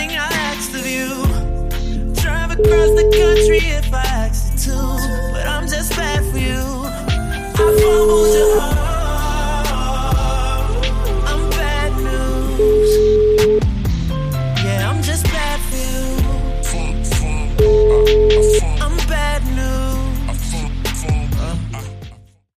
everything I asked of you. Drive across the country if